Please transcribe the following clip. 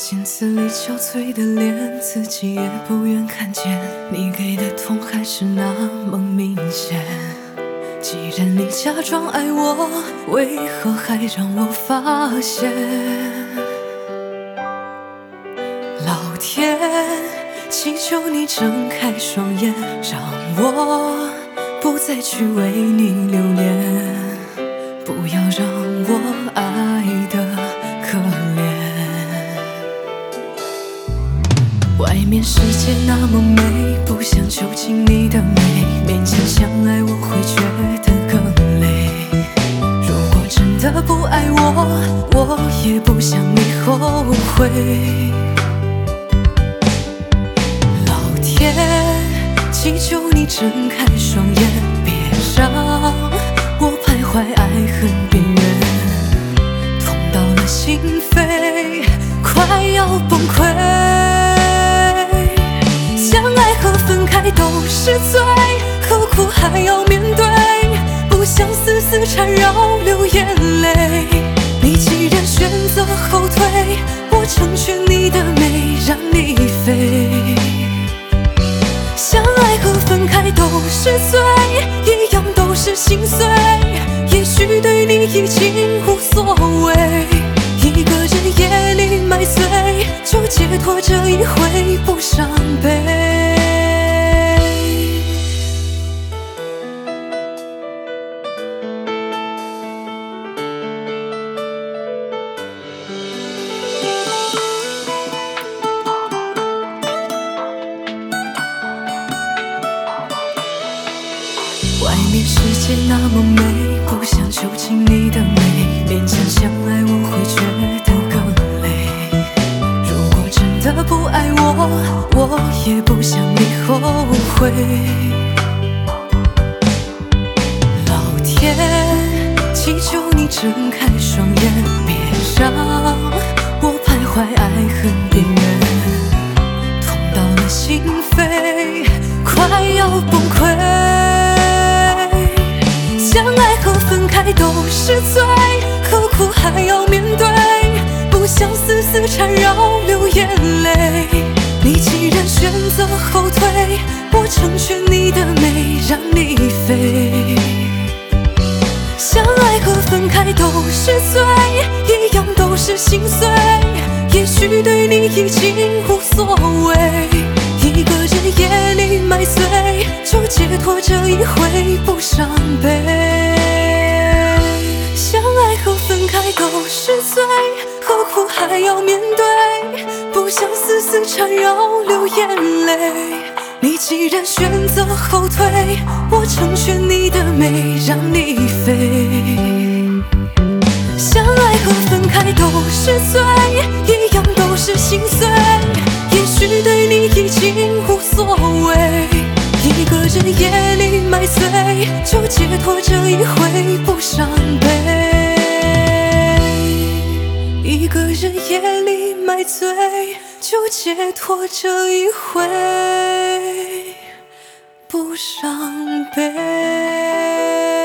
镜子里憔悴的脸，自己也不愿看见。你给的痛还是那么明显。既然你假装爱我，为何还让我发现？老天，祈求你睁开双眼，让我不再去为你留恋，不要让我爱得可怜。外面世界那么美，不想囚禁你的美，勉强相爱我会觉得更累。如果真的不爱我，我也不想你后悔。老天，祈求你睁开双眼，别让我徘徊爱恨边缘，痛到了心扉，快要崩溃。相爱和分开都是罪，何苦还要面对？不想死死缠绕流眼泪。你既然选择后退，我成全你的美，让你飞。相爱和分开都是罪，一样都是心碎。也许对你已经无所谓，一个人夜里买醉，就解脱这一回不伤悲。外面世界那么美，不想囚禁你的美，勉强相爱我会觉得更累。如果真的不爱我，我也不想你后悔。老天，祈求你睁开双眼，别让我徘徊爱恨边缘，痛到了心扉，快要崩溃。相爱和分开都是罪，何苦还要面对？不想死死缠绕流眼泪。你既然选择后退，我成全你的美，让你飞。相爱和分开都是罪，一样都是心碎。也许对你已经无所谓，一个人夜里买醉，就解脱这一回不伤悲。相爱和分开都是罪，何苦还要面对？不想死死缠绕流眼泪。你既然选择后退，我成全你的美，让你飞。相爱和分开都是罪，一样都是心碎。也许对你已经无所谓，一个人夜里买醉，就解脱这一回不伤悲。一个人夜里买醉，就解脱这一回不伤悲。